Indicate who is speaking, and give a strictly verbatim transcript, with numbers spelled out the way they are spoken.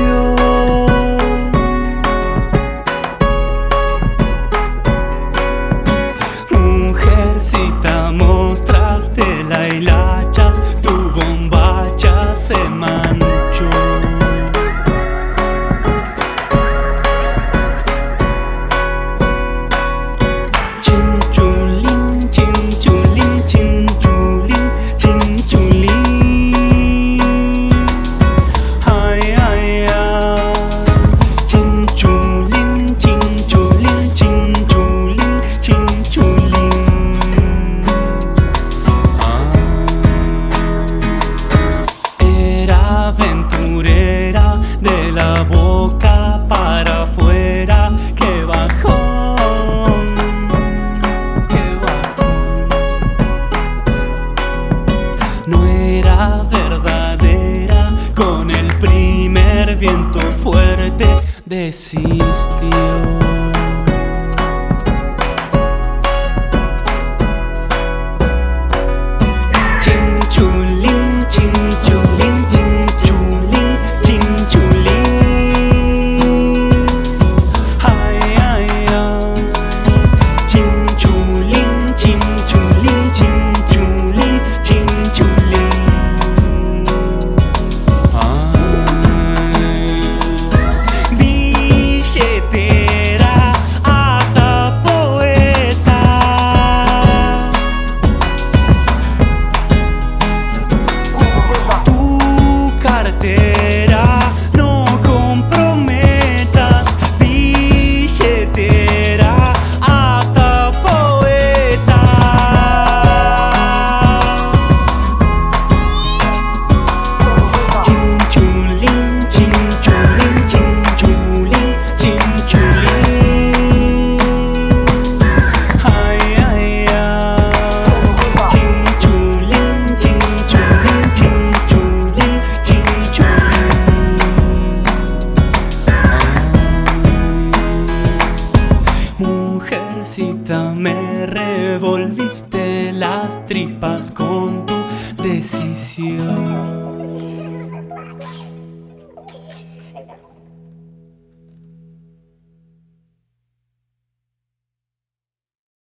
Speaker 1: Mujercita, mostraste la hilacha, tu bombacha se manchó. Chinchulín, chinchulín, chinchulín, chinchulín. Ay, ay, ay. Chinchulín, chinchulín, chinchulín, chinchulín. Ah. Era aventurera de la boca para afuera. ¡Qué bajón! ¡Qué bajón! No era verdadera, con el primer viento fuerte desistió. Chinchulín, chinchulín, chinchulín, chinchulín. Ay, ay, ay. Chinchulín, chinchulín, chinchulín, chinchulín. Ay. Billetera, hasta poeta. Tu cartera, no comprometas. Billetera, hasta poeta. Chinchulín, chinchulín, chinchulín, chinchulín. Ay, ay, ay. Chinchulín, chinchulín, chinchulín, chinchulín. Ay. Mujercita, me revolviste las tripas con tu decisión.